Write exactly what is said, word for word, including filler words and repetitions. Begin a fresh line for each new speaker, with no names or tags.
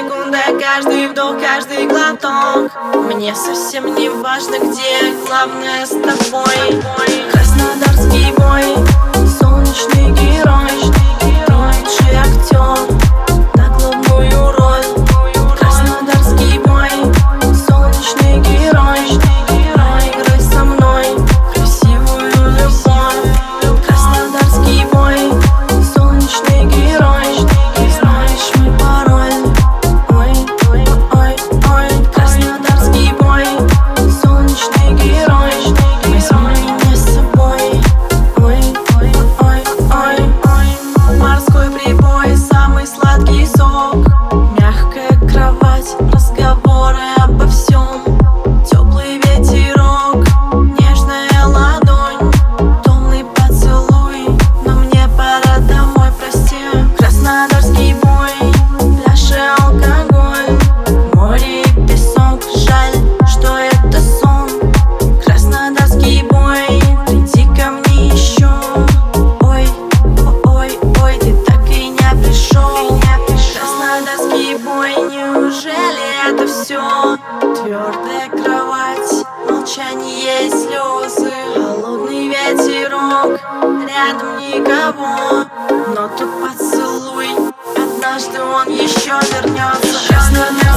секунда, каждый вдох, каждый глоток. Мне совсем не важно где, главное с тобой. Краснодарский бой, солнечный герой, лучший актер на главную роль. Краснодарский бой, солнечный герой, проиграй со мной красивую любовь. Краснодарский бой, солнечный герой, ты знаешь мой пароль. Ой, ой, ой, ой. Краснодарский бой, солнечный герой, возьми меня с собой. Ой, ой, ой, ой, ой. Морской прибой, самый сладкий сок, мягкая кровать, разговоры обо всем. Теплый ветерок, нежная ладонь, томный поцелуй, но мне пора домой, прости. Краснодарский бой, пляж и алкоголь, море и песок, жаль, что это сон. Краснодарский бой, приди ко мне еще. Ой, ой, ой, ты так и не пришел. Краснодарский бой, неужели это все? Твердая кровать, молчание и слезы, холодный ветерок, рядом никого, но тут поцелуй, однажды он еще вернется.